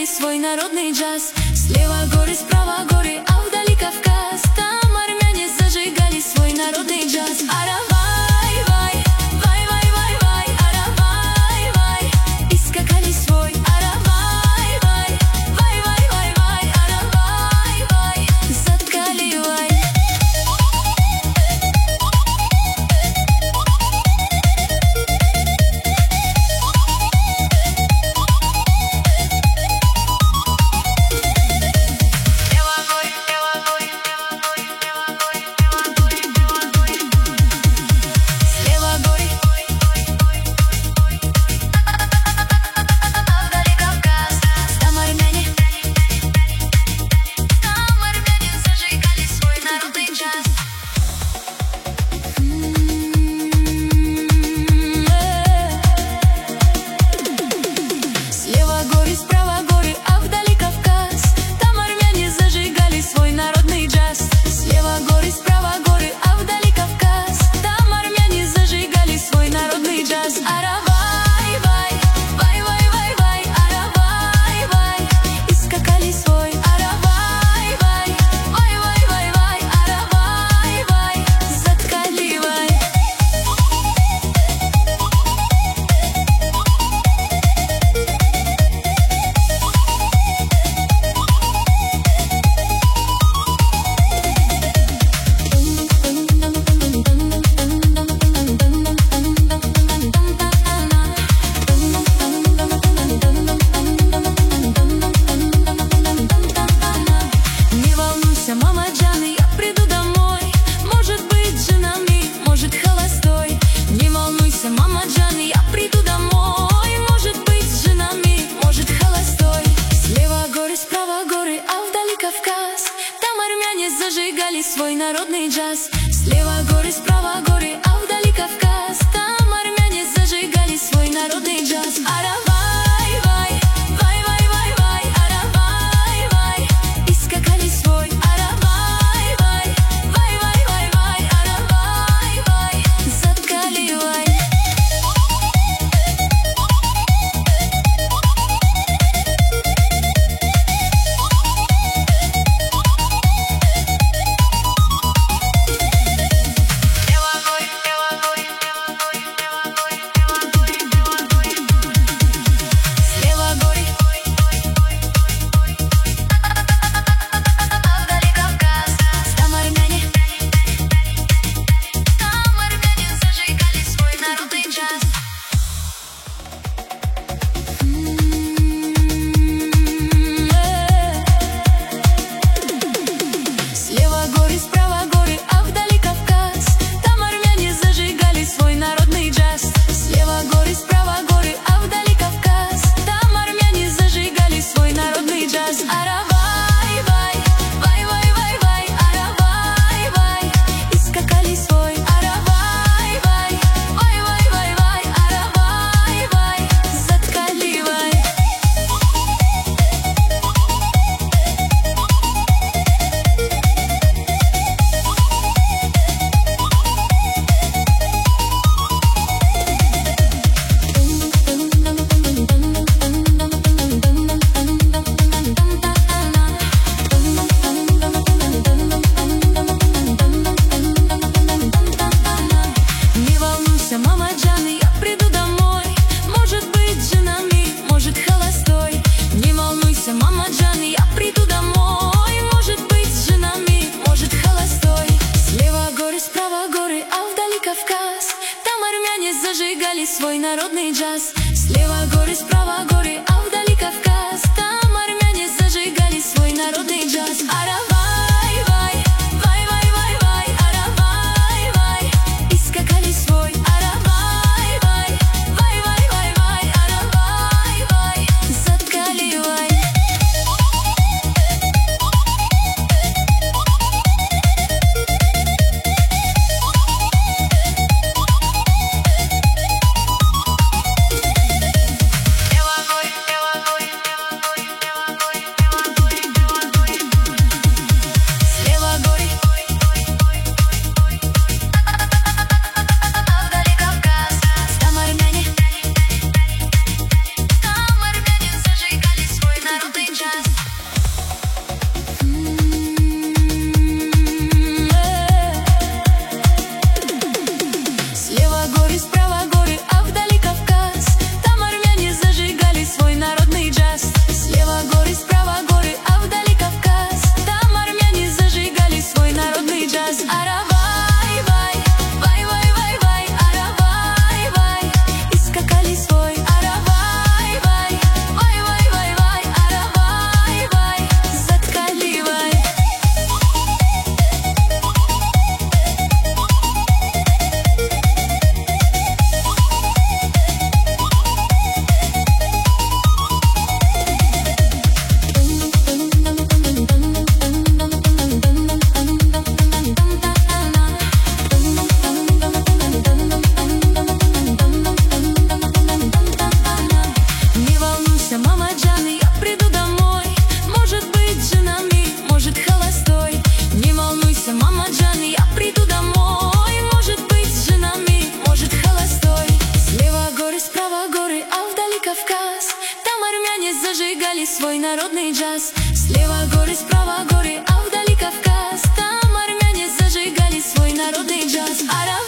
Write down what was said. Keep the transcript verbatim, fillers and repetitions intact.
свой народный джаз. Слева горы, справа горы, а вдали Кавказ. Там армяне зажигали свой народный джаз. Аравай, вай, вай, вай, вай, вай, аравай, вай, и скакали свой. Аравай, вай, вай, вай, вай, вай, аравай, вай, заткали вай. Зажигали свой народный джаз. Слева горы, справа горы, а вдали Кавказ. Там армяне зажигали свой народный джаз. Аравай, вай, вай, вай, вай, вай, аравай, вай, и скакали свой. Аравай, вай, вай, вай, вай, вай, аравай, вай, заткали вай. Зажигали свой народный джаз. Слева горы, справа горы, а вдали Кавказ. Там армяне зажигали свой народный джаз. Аравай, вай, вай, вай, вай, вай, аравай, вай, и скакали свой. Аравай, вай, вай, вай, вай, вай, аравай, вай, заткали вай. джаз. Слева горы, справа горы, а вдали Кавказ. Там армяне зажигали свой народный джаз. Арава